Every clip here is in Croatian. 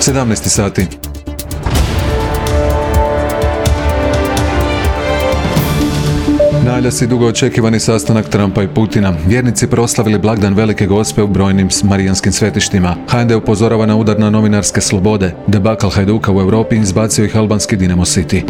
17 sati. Najavlja se dugo očekivani sastanak Trumpa i Putina. Vjernici proslavili blagdan Velike Gospe u brojnim marijanskim svetištima. HND upozorava na udar na novinarske slobode. Debakl Hajduka u Europi izbacio ih albanski Dinamo City.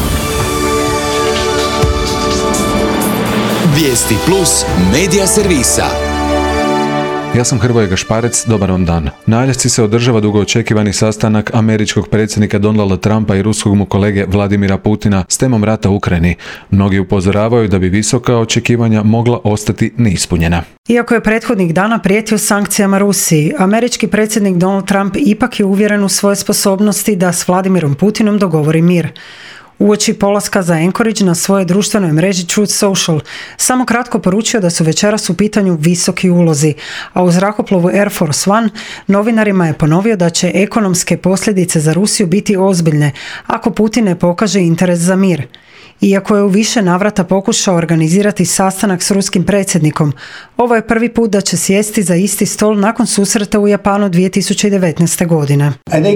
Vijesti plus medija servisa. Ja sam Hrvoje Gašparec, dobar vam dan. Na Aljasci se održava dugo očekivani sastanak američkog predsjednika Donalda Trumpa i ruskog mu kolege Vladimira Putina s temom rata u Ukrajini. Mnogi upozoravaju da bi visoka očekivanja mogla ostati neispunjena. Iako je prethodnih dana prijetio sankcijama Rusiji, američki predsjednik Donald Trump ipak je uvjeren u svoje sposobnosti da s Vladimirom Putinom dogovori mir. Uoči polaska za Anchorage na svojoj društvenoj mreži Truth Social samo kratko poručio da su večeras u pitanju visoki ulozi, a u zrakoplovu Air Force One novinarima je ponovio da će ekonomske posljedice za Rusiju biti ozbiljne ako Putin ne pokaže interes za mir. Iako je u više navrata pokušao organizirati sastanak s ruskim predsjednikom, ovo je prvi put da će sjesti za isti stol nakon susreta u Japanu 2019. godine.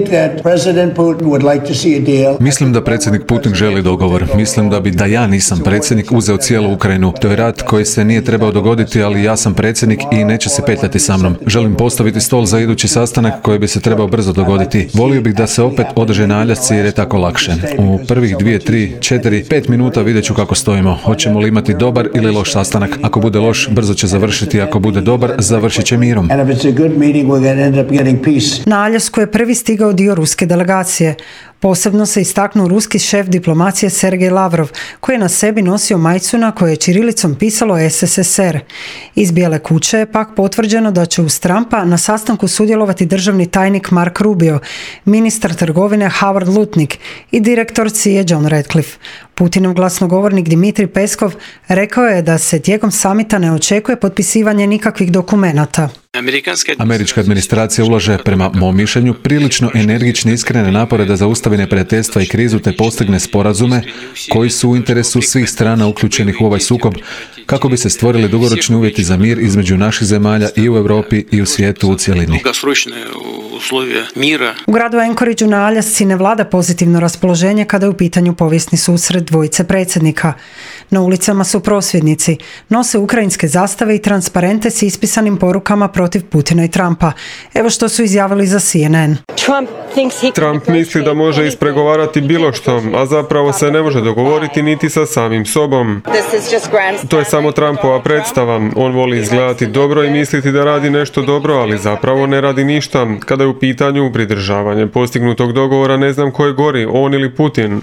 Mislim da predsjednik Putin želi dogovor. Mislim da ja nisam predsjednik uzeo cijelu Ukrajinu. To je rat koji se nije trebao dogoditi, ali ja sam predsjednik i neće se petljati sa mnom. Želim postaviti stol za idući sastanak koji bi se trebao brzo dogoditi. Volio bih da se opet održe na Aljasci jer je tako lakše. U prvih 2, 3, 4, 5 minuta vidjet ću kako stojimo. Hoćemo li imati dobar ili loš sastanak? Ako bude loš, brzo će završiti. Ako bude dobar, završit će mirom. Na Aljasku je prvi stigao dio ruske delegacije. Posebno se istaknuo ruski šef diplomacije Sergej Lavrov, koji je na sebi nosio majicu na kojoj je ćirilicom pisalo SSSR. Iz Bijele kuće je pak potvrđeno da će uz Trumpa na sastanku sudjelovati državni tajnik Mark Rubio, ministar trgovine Howard Lutnick i direktor CIA John Ratcliffe. Putinov glasnogovornik Dmitrij Peskov rekao je da se tijekom samita ne očekuje potpisivanje nikakvih dokumenata. Američka administracija ulaže, prema mom mišljenju, prilično energične i iskrene napore da zaustavi neprijateljstva i krizu te postigne sporazume koji su u interesu svih strana uključenih u ovaj sukob, kako bi se stvorili dugoročni uvjeti za mir između naših zemalja i u Europi i u svijetu u cjelini. U gradu Anchorageu na Aljasci ne vlada pozitivno raspoloženje kada je u pitanju povijesni susret dvojice predsjednika. Na ulicama su prosvjednici, nose ukrajinske zastave i transparente s ispisanim porukama protiv Putina i Trumpa. Evo što su izjavili za CNN. Trump misli da može ispregovarati bilo što, a zapravo se ne može dogovoriti niti sa samim sobom. To je samo Trumpova predstava. On voli izgledati dobro i misliti da radi nešto dobro, ali zapravo ne radi ništa. Kada je u pitanju pridržavanje postignutog dogovora, ne znam ko je gori, on ili Putin.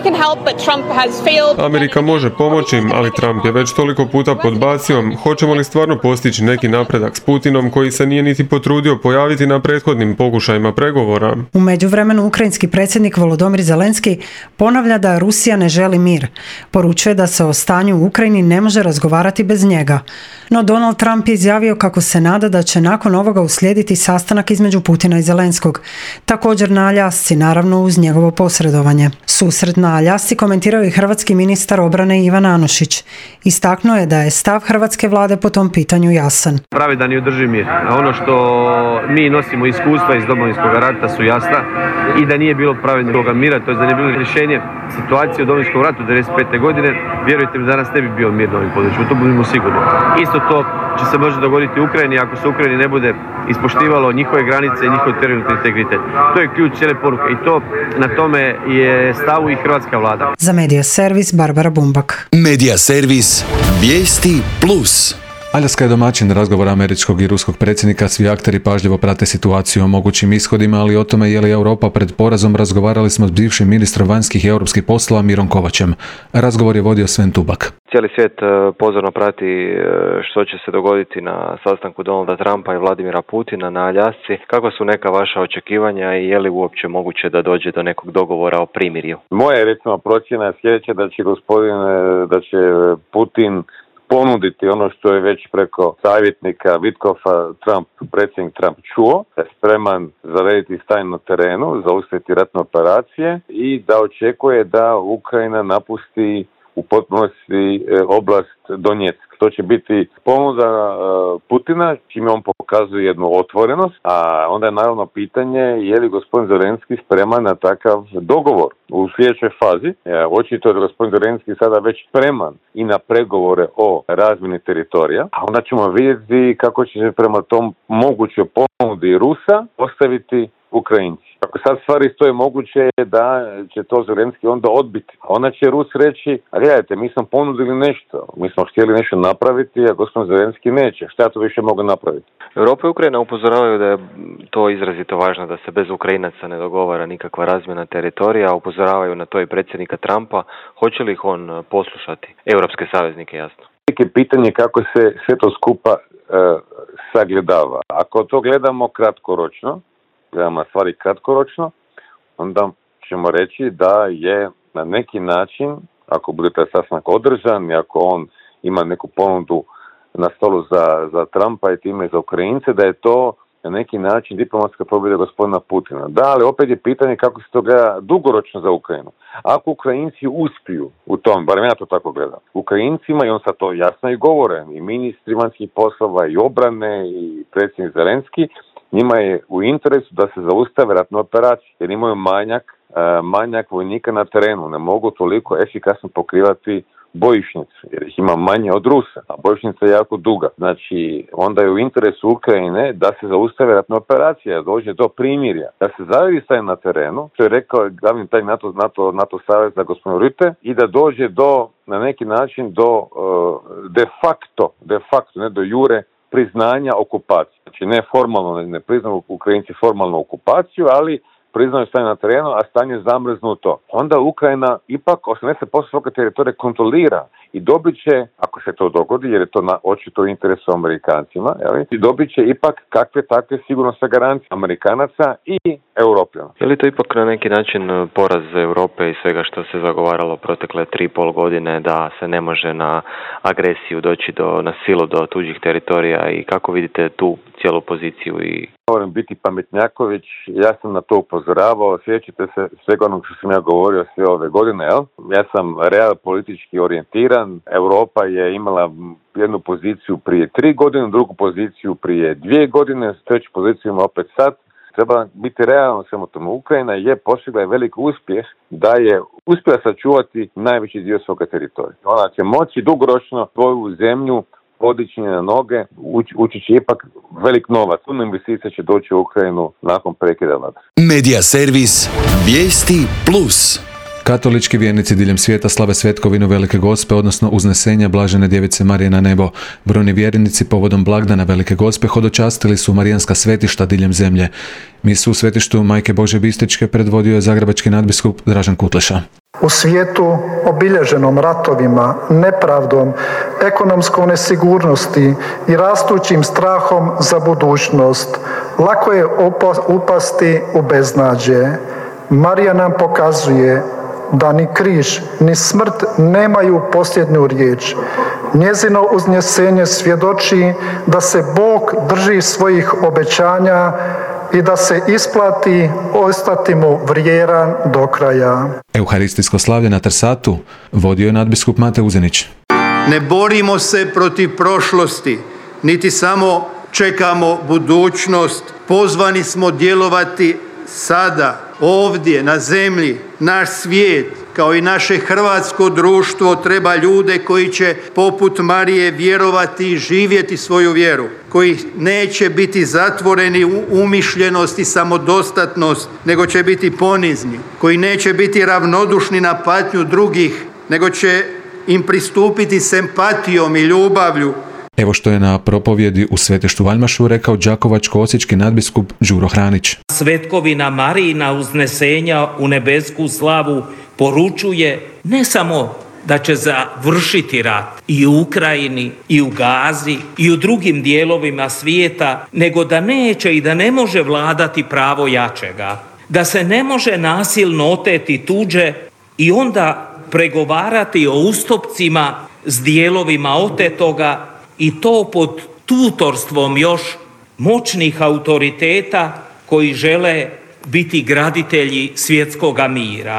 Amerika može pomoći, ali Trump je već toliko puta podbacio. Hoćemo li stvarno postići neki napredak s Putinom koji se nije niti potrudio pojaviti na prethodnim pokušajima pregovora? U međuvremenu ukrajinski predsjednik Volodymyr Zelenski ponavlja da Rusija ne želi mir. Poručuje da se o stanju u Ukrajini ne može razgovarati bez njega. No Donald Trump je izjavio kako se nada da će nakon ovoga uslijediti sastanak između Putina i Zelenskog. Također na Aljasci, naravno uz njegovo posredovanje. Susret na Aljasci komentirao i hrvatski ministar obrane Ivan Anušić. Istaknuo je da je stav hrvatske vlade po tom pitanju jasan. Pravedan i održiv mir. Ono što mi nosimo iskustva iz Domovinskog rata su jasna i da nije bilo pravednog mira, to je da nije bilo rješenje situacije u Domovinskom ratu 1995. godine, vjerujte mi, danas ne bi bio mir na ovim područjima, to budemo sigurni. Isto to će se može dogoditi u Ukrajini ako se Ukrajini ne bude ispoštivalo njihove granice i njihov teritorijalni integritet. To je ključ cijele poruke i to na tome je stavu i hrvatska vlada. Za Medija Servis Barbara Bumbak. Medija Servis Vijesti plus. Aljaska je domaćin razgovora američkog i ruskog predsjednika, svi akteri pažljivo prate situaciju o mogućim ishodima, ali o tome je li Europa pred porazom razgovarali smo s bivšim ministrom vanjskih i europskih poslova Mirom Kovačem. Razgovor je vodio Sven Tubak. Cijeli svijet pozorno prati što će se dogoditi na sastanku Donalda Trumpa i Vladimira Putina na Aljasci. Kakva su neka vaša očekivanja i je li uopće moguće da dođe do nekog dogovora o primirju? Moja recimo procjena je sljedeća, da će Putin ponuditi ono što je već preko savjetnika Witkofa predsjednik Trump čuo, da je spreman zarediti stanje na terenu, zaustaviti ratne operacije i da očekuje da Ukrajina napusti u potpunosti oblast Donjeck. To će biti ponuda Putina, čime on pokazuje jednu otvorenost, a onda je naravno pitanje je li gospodin Zelenski spreman na takav dogovor u sljedećoj fazi. Očito je da gospodin Zelenski sada već spreman i na pregovore o razmjeni teritorija, a onda ćemo vidjeti kako će se prema tom mogućoj ponudi Rusa postaviti Ukrajinci. Ako sad stvari stoje, moguće je da će to Zelenski onda odbiti. Onda će Rus reći, a gledajte, mi smo ponudili nešto, mi smo htjeli nešto napraviti, a gospodin Zelenski neće. Šta ja to više mogu napraviti? Europa i Ukrajina upozoravaju da je to izrazito važno, da se bez Ukrajinaca ne dogovara nikakva razmjena teritorija, upozoravaju na to i predsjednika Trumpa. Hoće li ih on poslušati? Europske saveznike, jasno. Pitanje kako se sve to skupa sagledava. Ako to gledamo kratkoročno, gledamo stvari kratkoročno, onda ćemo reći da je na neki način, ako bude taj sastanak održan i ako on ima neku ponudu na stolu za Trumpa i time za Ukrajince, da je to na neki način diplomatska pobjeda gospodina Putina. Da, ali opet je pitanje kako se to gleda dugoročno za Ukrajinu. Ako Ukrajinci uspiju u tom, barem ja to tako gledam, Ukrajincima, i on sad to jasno i govore, i ministri vanjskih poslova, i obrane, i predsjednik Zelenski, njima je u interesu da se zaustave ratne operacije, jer imaju manjak vojnika na terenu, ne mogu toliko efikasno pokrivati bojišnicu, jer ih ima manje od Rusa, a bojišnica je jako duga. Znači, onda je u interesu Ukrajine da se zaustave ratne operacije, da dođe do primirja, da se zaviri staje na terenu, što je rekao glavni taj NATO saveza gospodin Rutte, i da dođe do, na neki način, do de facto, ne do jure, priznanja okupacije. Znači ne formalno, ne priznaju Ukrajinci formalnu okupaciju, ali priznaju stanje na terenu, a stanje je zamrznuto. Onda Ukrajina ipak 80% svoga teritorija kontrolira i dobit će, ako se to dogodi, jer je to očito u interesu Amerikancima, i dobit će ipak kakve takve sigurnosne garancije Amerikanaca i Europljana. Je li to ipak na neki način poraz Europe i svega što se zagovaralo protekle 3,5 godine, da se ne može na agresiju doći na silu do tuđih teritorija, i kako vidite tu cijelu poziciju? I moram biti pametnjaković, ja sam na to upozoravao, sjećate se svega onog što sam ja govorio sve ove godine, jel? Ja sam real politički orijentiran, Europa je imala jednu poziciju prije 3 godine, drugu poziciju prije 2 godine, treću poziciju ima opet sad. Treba biti realno svemu tomu. Ukrajina je postigla velik uspjeh da je uspjela sačuvati najveći dio svoga teritorija. Ona će moći dugoročno svoju zemlju podići na noge, ući će ipak velik novac. Puno investicija će doći u Ukrajinu nakon prekida vatre. Medija servis Vijesti Plus. Katolički vjernici diljem svijeta slave svetkovinu Velike Gospe, odnosno uznesenja Blažene Djevice Marije na nebo. Brojni vjernici povodom blagdana Velike Gospe hodočastili su marijanska svetišta diljem zemlje. Misu u svetištu Majke Božje Bistričke predvodio je zagrebački nadbiskup Dražen Kutleša. U svijetu obilježenom ratovima, nepravdom, ekonomskom nesigurnosti i rastućim strahom za budućnost, lako je upasti u beznađe. Marija nam pokazuje da ni križ, ni smrt nemaju posljednju riječ. Njezino uznjesenje svjedoči da se Bog drži svojih obećanja i da se isplati ostati mu vjeran do kraja. Euharistijsko slavlje na Trsatu vodio je nadbiskup Mate Uzenić. Ne borimo se protiv prošlosti, niti samo čekamo budućnost. Pozvani smo djelovati sada, ovdje, na zemlji. Naš svijet, kao i naše hrvatsko društvo, treba ljude koji će poput Marije vjerovati i živjeti svoju vjeru, koji neće biti zatvoreni u umišljenost i samodostatnost, nego će biti ponizni, koji neće biti ravnodušni na patnju drugih, nego će im pristupiti s empatijom i ljubavlju. Evo što je na propovjedi u Svetištu Valjmašu rekao đakovačko-osječki nadbiskup Đuro Hranić. Svetkovina Marijina uznesenja u nebesku slavu poručuje ne samo da će završiti rat i u Ukrajini, i u Gazi, i u drugim dijelovima svijeta, nego da neće i da ne može vladati pravo jačega, da se ne može nasilno oteti tuđe i onda pregovarati o ustupcima s dijelovima otetoga, i to pod tutorstvom još moćnih autoriteta koji žele biti graditelji svjetskoga mira.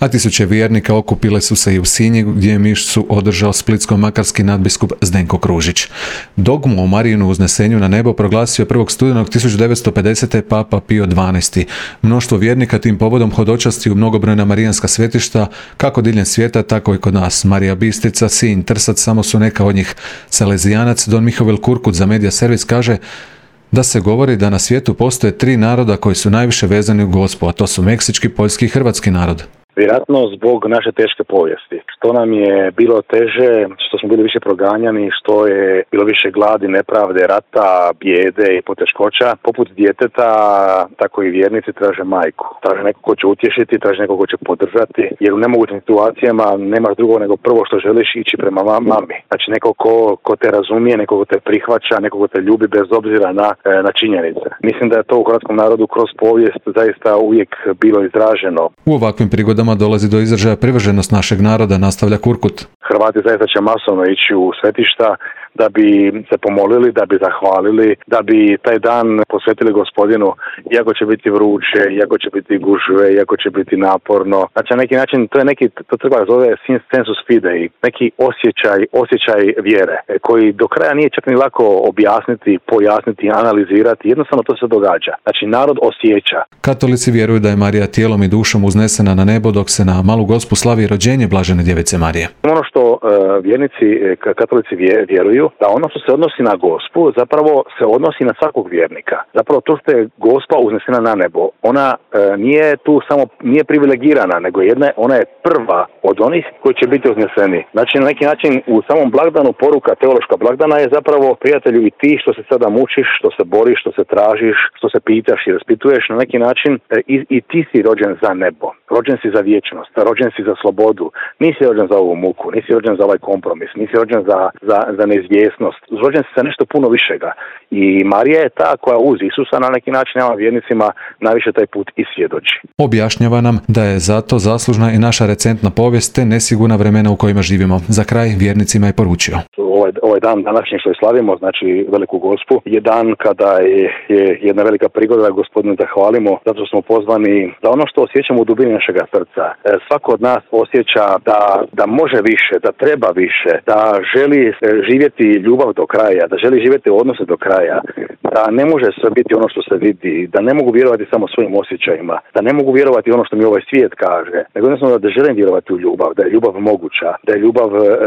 a tisuće vjernika okupile su se i u Sinji gdje je mišu održao splitsko-makarski nadbiskup Zdenko Kružić. Dogmu o Marijinu uznesenju na nebo proglasio 1. studenog 1950. Papa Pio XII. Mnoštvo vjernika tim povodom hodočasti u mnogobrojna marijanska svetišta, kako diljem svijeta, tako i kod nas. Marija Bistrica, Sinj, Trsac samo su neka od njih. Salezijanac Don Mihovil Kurkut za Media Servis kaže da se govori da na svijetu postoje 3 naroda koji su najviše vezani u Gospu, a to su meksički, poljski i hrvatski narod. Vjerojatno zbog naše teške povijesti. Što nam je bilo teže, što smo bili više proganjani, što je bilo više gladi, nepravde, rata, bijede i poteškoća. Poput djeteta, tako i vjernici traže majku. Traže neko ko će utješiti, traže neko ko će podržati, jer u nemogućim situacijama nemaš drugo nego prvo što želiš ići prema mami. Znači neko ko te razumije, neko ko te prihvaća, neko ko te ljubi bez obzira na činjenice. Mislim da je to u hrvatskom narodu kroz povijest zaista uvijek bilo izraženo. U ovakvim prigodama dolazi do izražaja privrženost našeg naroda, nastavlja Kurkut. Hrvati zaista će masovno ići u svetišta da bi se pomolili, da bi zahvalili, da bi taj dan posvetili Gospodinu, iako će biti vruće, iako će biti gužve, iako će biti naporno. Znači na neki način to treba zove sensus fidei, neki osjećaj vjere, koji do kraja nije čak ni lako objasniti, pojasniti, analizirati, jednostavno to se događa. Znači narod osjeća. Katolici vjeruju da je Marija tijelom i dušom uznesena na nebo, dok se na Malu Gospu slavi rođenje Blažene Djevice Marije. Ono što vjernici, katolici vjeruju, da ono što se odnosi na Gospu zapravo se odnosi na svakog vjernika. Zapravo to što je Gospa uznesena na nebo, ona nije tu samo, nije privilegirana, nego ona je prva od onih koji će biti uzneseni. Znači na neki način u samom blagdanu poruka teološka blagdana je zapravo prijatelju i ti što se sada mučiš, što se boriš, što se tražiš, što se pitaš i raspituješ, na neki način i ti si rođen za nebo. Rođen si za vječnost, rođen si za slobodu, nisi rođen za ovu muku, nisi rođen za ovaj kompromis, nisi rođen za neizvjesnost, rođen si za nešto puno višega. I Marija je ta koja uz Isusa na neki način nama vjernicima najviše taj put i svjedoči. Objašnjava nam da je zato zaslužna i naša recentna povijest te nesigurna vremena u kojima živimo. Za kraj vjernicima je poručio. Ovaj dan današnji što je slavimo, znači Veliku Gospu, je dan kada je jedna velika prigoda da Gospodinu zahvalimo, zato što smo pozvani da ono što osjećamo u dubini našega srca, svako od nas osjeća da može više, da treba više, da želi živjeti ljubav do kraja, da želi živjeti odnose do kraja, da ne može sve biti ono što se vidi, da ne mogu vjerovati samo svojim osjećajima, da ne mogu vjerovati ono što mi ovaj svijet kaže, nego jednostavno da želim vjerovati u ljubav, da je ljubav moguća, da je ljubav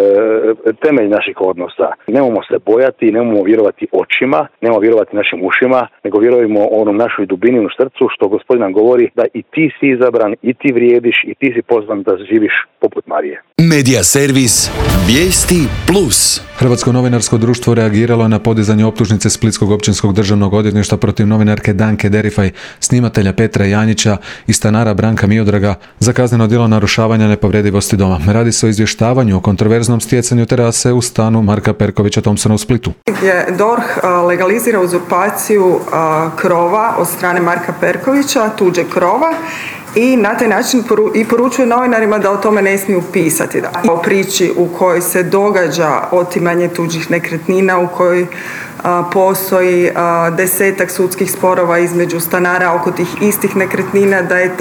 temelj naših odnosa. Nemamo se bojati, nemamo vjerovati očima, nemamo vjerovati našim ušima, nego vjerujemo onom našoj dubini u srcu što Gospodin nam govori da i ti si izabran, i ti vrijediš, i ti si pozvan da živiš poput Marije. Media servis Vijesti Plus. Hrvatsko novinarsko društvo reagiralo je na podizanje optužnice Splitskog općinskog državnog odvjetništva protiv novinarke Danke Derifaj, snimatelja Petra Janjića i stanara Branka Miodraga za kazneno djelo narušavanja nepovredivosti doma. Radi se o izvještavanju o kontroverznom stjecanju terase u stanu Marka Perkovića Thompsona u Splitu. Gdje DORH legalizira uzurpaciju krova od strane Marka Perkovića, tuđe krova, i na taj način poručuje novinarima da o tome ne smiju pisati. O priči u kojoj se događa otimanje tuđih nekretnina, u kojoj postoji 10-tak sudskih sporova između stanara oko tih istih nekretnina, da je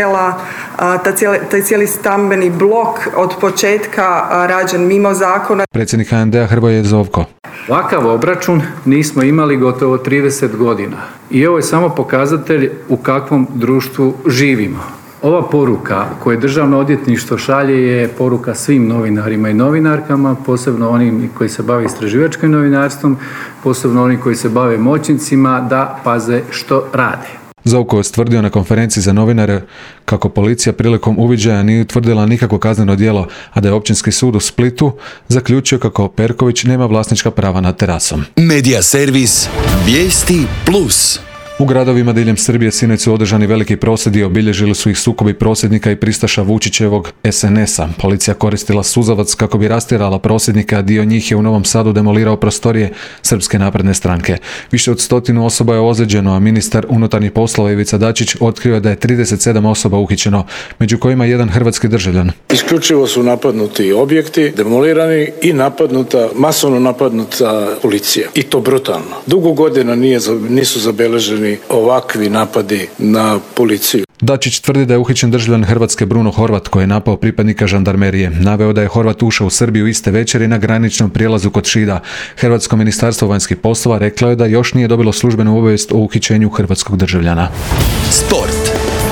taj cijeli stambeni blok od početka rađen mimo zakona. Predsjednik HND-a Hrvoje Zovko. Ovakav obračun nismo imali gotovo 30 godina i ovo je samo pokazatelj u kakvom društvu živimo. Ova poruka koju Državno odvjetništvo šalje je poruka svim novinarima i novinarkama, posebno onim koji se bave istraživačkim novinarstvom, posebno oni koji se bave moćnicima, da paze što rade. Zovko je stvrdio na konferenciji za novinare kako policija prilikom uviđaja nije utvrdila nikakvo kazneno djelo, a da je Općinski sud u Splitu zaključio kako Perković nema vlasnička prava nad terasom. Media servis Vijesti Plus. U gradovima diljem Srbije sinoć su održani veliki prosvjedi, obilježili su ih sukobi prosvjednika i pristaša Vučićevog SNS-a. Policija koristila suzavac kako bi rastjerala prosvjednika, a dio njih je u Novom Sadu demolirao prostorije Srpske napredne stranke. Više od 100 osoba je ozlijeđeno, a ministar unutarnjih poslova Ivica Dačić otkrio je da je 37 osoba uhićeno, među kojima jedan hrvatski državljan. Isključivo su napadnuti objekti, demolirani i masovno napadnuta policija. I to brutalno. Dugo godina nisu zabeleženi ovakvi napadi na policiju. Dačić tvrdi da je uhićen državljan Hrvatske Bruno Horvat koji je napao pripadnika žandarmerije. Naveo da je Horvat ušao u Srbiju iste večeri na graničnom prijelazu kod Šida. Hrvatsko ministarstvo vanjskih poslova reklo je da još nije dobilo službenu obavijest o uhićenju hrvatskog državljana. Sport.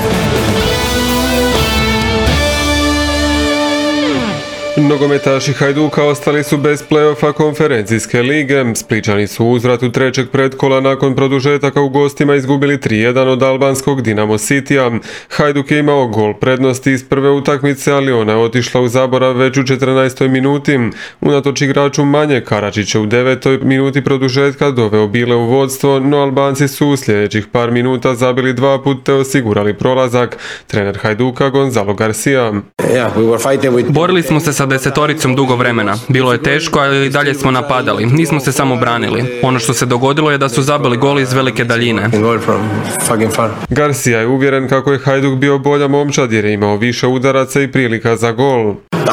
Nogometaši Hajduka ostali su bez play-offa konferencijske lige. Splićani su u uzvratu trećeg pretkola nakon produžetaka u gostima izgubili 3-1 od albanskog Dinamo Citya. Hajduk je imao gol prednosti iz prve utakmice, ali ona je otišla u zaborav već u 14. minuti. Unatoč igraču Manje Karačića u 9. minuti produžetka doveo Bile u vodstvo, no Albanci su u sljedećih par minuta zabili 2 puta te osigurali prolazak. Trener Hajduka Gonzalo Garcia. Borili smo se sa desetoricom dugo vremena. Bilo je teško, ali i dalje smo napadali. Nismo se samo branili. Ono što se dogodilo je da su zabili gol iz velike daljine. Garcia je uvjeren kako je Hajduk bio bolja momčad jer je imao više udaraca i prilika za gol.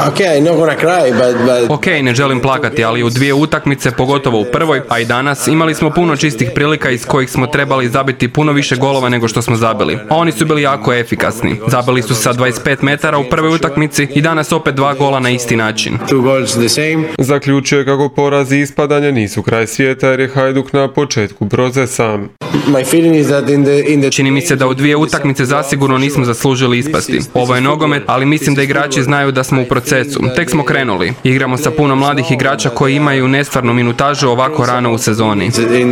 Ok, ne želim plakati, ali u 2 utakmice, pogotovo u prvoj, a i danas, imali smo puno čistih prilika iz kojih smo trebali zabiti puno više golova nego što smo zabili. A oni su bili jako efikasni. Zabili su sa 25 metara u prvoj utakmici i danas opet 2 gola na isti način. Zaključuje kako porazi i ispadanje nisu kraj svijeta jer je Hajduk na početku procesa. Čini mi se da u 2 utakmice zasigurno nismo zaslužili ispasti. Ovo je nogomet, ali mislim da igrači znaju da smo u procesu. Tek smo krenuli. Igramo sa puno mladih igrača koji imaju nestvarnu minutažu ovako rano u sezoni.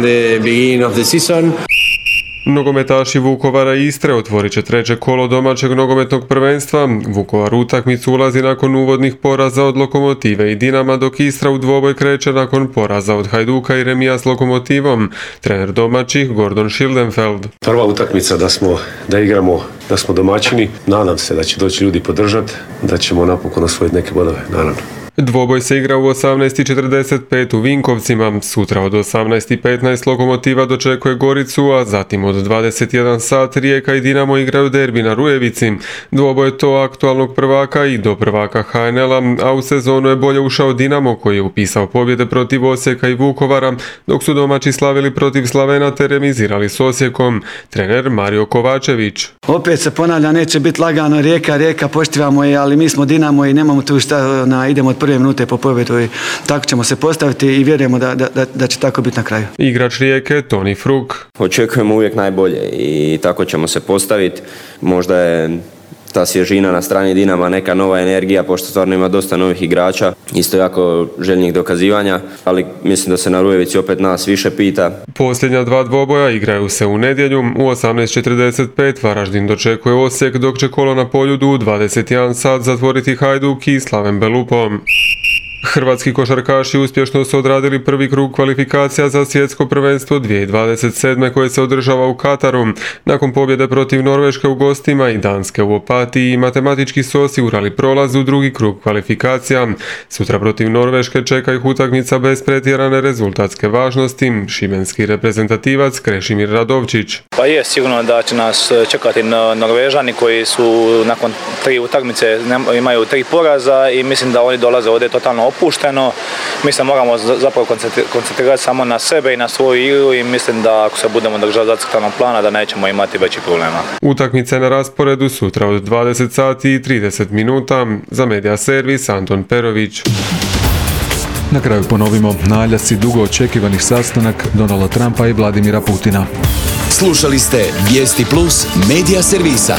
Nogometaši Vukovara i Istre otvorit će treće kolo domaćeg nogometnog prvenstva. Vukovar u utakmicu ulazi nakon uvodnih poraza od Lokomotive i Dinama, dok Istra u dvoboj kreće nakon poraza od Hajduka i remija s Lokomotivom. Trener domaćih Gordon Schildenfeld. Prva utakmica da igramo, da smo domaćini. Nadam se da će doći ljudi podržati, da ćemo napokon osvojiti neke bodove, naravno. Dvoboj se igra u 18:45 u Vinkovcima. Sutra od 18:15 Lokomotiva dočekuje Goricu, a zatim od 21 sat Rijeka i Dinamo igraju derbi na Rujevici. Dvoboj je to aktualnog prvaka i do prvaka HNL-a, a u sezonu je bolje ušao Dinamo koji je upisao pobjede protiv Osijeka i Vukovara, dok su domaći slavili protiv Slavena te remizirali s Osijekom. Trener Mario Kovačević. Opet se ponavlja, neće biti lagano, Rijeka poštivamo je, ali mi smo Dinamo i nemamo tu šta, idemo od prve minute po pobjedu i tako ćemo se postaviti i vjerujemo da će tako biti na kraju. Igrač Rijeke Toni Fruk. Očekujemo uvijek najbolje i tako ćemo se postaviti. Možda je ta svježina na strani Dinama neka nova energija, pošto stvarno ima dosta novih igrača, isto jako željnih dokazivanja, ali mislim da se na Rujevici opet nas više pita. Posljednja 2 dvoboja igraju se u nedjelju. U 18:45 Varaždin dočekuje Osijek, dok će kolo na Poljudu u 21 sat zatvoriti Hajduk i Slaven Belupo. Hrvatski košarkaši uspješno su odradili prvi krug kvalifikacija za svjetsko prvenstvo 2027. koje se održava u Kataru. Nakon pobjede protiv Norveške u gostima i Danske u Opatiji, matematički su osigurali prolaz u drugi krug kvalifikacija. Sutra protiv Norveške čeka ih utakmica bez pretjerane rezultatske važnosti. Šibenski reprezentativac Krešimir Radovčić. Pa je sigurno da će nas čekati Norvežani koji su nakon 3 utakmice imaju 3 poraza i mislim da oni dolaze ovdje totalno opušteno. Mi se moramo zapravo koncentrirati samo na sebe i na svoju igru i mislim da ako se budemo držati zacrtanog plana da nećemo imati većih problema. Utakmice na rasporedu sutra od 20 sati i 30 minuta. Za Media Servis Anton Perović. Na kraju ponovimo, naljasi dugo očekivanih sastanak Donalda Trumpa i Vladimira Putina. Slušali ste Vijesti Plus Media Servisa.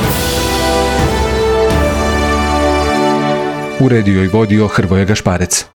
Uredio i vodio Hrvoje Gašparec.